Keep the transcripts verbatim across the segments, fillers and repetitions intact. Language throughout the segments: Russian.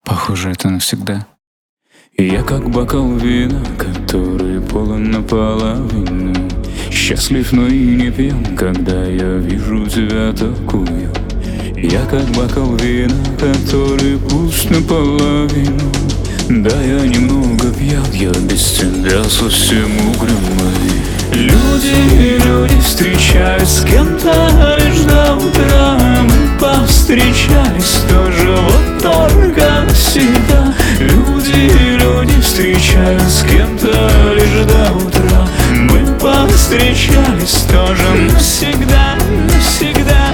Похоже, это навсегда. Я как бокал вина, который полон наполовину. Счастлив, но и не пьян, когда я вижу тебя такую. Я как бокал вина, который пуст наполовину. Да, я немного пьян, я без тебя совсем угрюмый. Люди, люди встречают с кем-то лишь до утра. Мы повстречались тоже вот только навсегда. Люди, люди встречают с кем-то лишь до утра. Мы повстречались тоже навсегда, навсегда.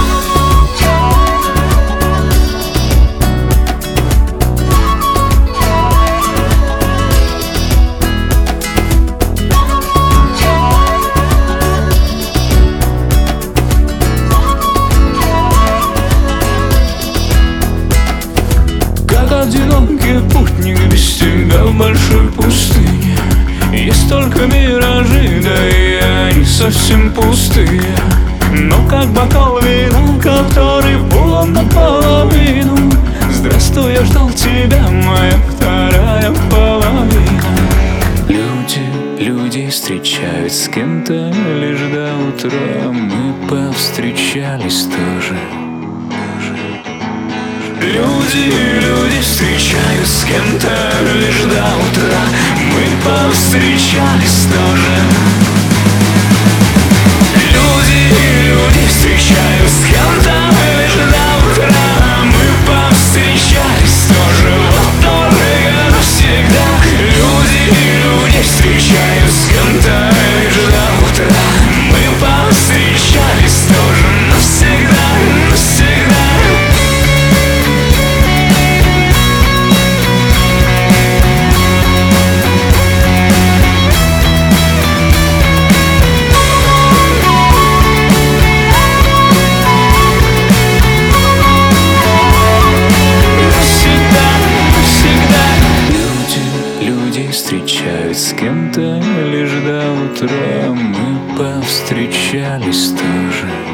Одинокий путник без тебя в большой пустыне. Есть только миражи, да и они совсем пустые. Но как бокал вина, который полон наполовину. Здравствуй, я ждал тебя, моя вторая половина. Люди, люди встречают с кем-то лишь до утра. Мы повстречались тоже. Люди, люди встречают с кем-то лишь до утра. Мы повстречались тоже. Люди, люди встречают с кем-то лишь до утра. Мы повстречались тоже вот только навсегда. Люди, люди встречают с кем-то лишь до утра. Мы повстречались тоже навсегда, навсегда. Встречают с кем-то лишь до утра. Мы повстречались тоже.